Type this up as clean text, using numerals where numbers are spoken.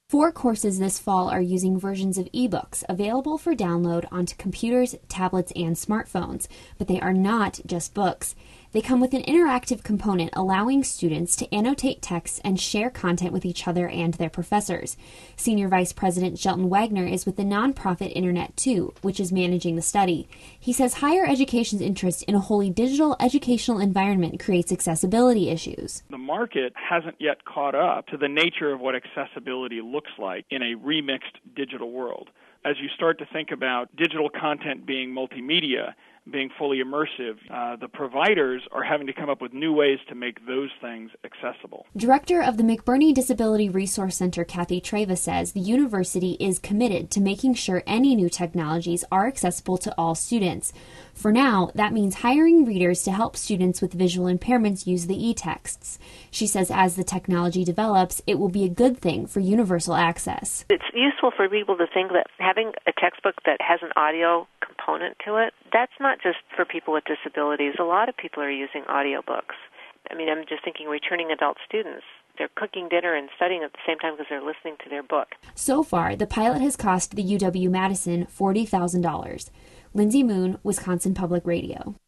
4 courses this fall are using versions of ebooks available for download onto computers, tablets, and smartphones, but they are not just books. They come with an interactive component allowing students to annotate texts and share content with each other and their professors. Senior Vice President Shelton Wagner is with the nonprofit Internet2, which is managing the study. He says higher education's interest in a wholly digital educational environment creates accessibility issues. The market hasn't yet caught up to the nature of what accessibility looks like in a remixed digital world. As you start to think about digital content being multimedia, being fully immersive, the providers are having to come up with new ways to make those things accessible. Director of the McBurney Disability Resource Center, Kathy Treva, says the university is committed to making sure any new technologies are accessible to all students. For now, that means hiring readers to help students with visual impairments use the e-texts. She says as the technology develops, it will be a good thing for universal access. It's useful for people to think that having a textbook that has an audio component to it, that's not just for people with disabilities. A lot of people are using audiobooks. I mean, I'm just thinking returning adult students. They're cooking dinner and studying at the same time because they're listening to their book. So far, the pilot has cost the UW-Madison $40,000. Lindsay Moon, Wisconsin Public Radio.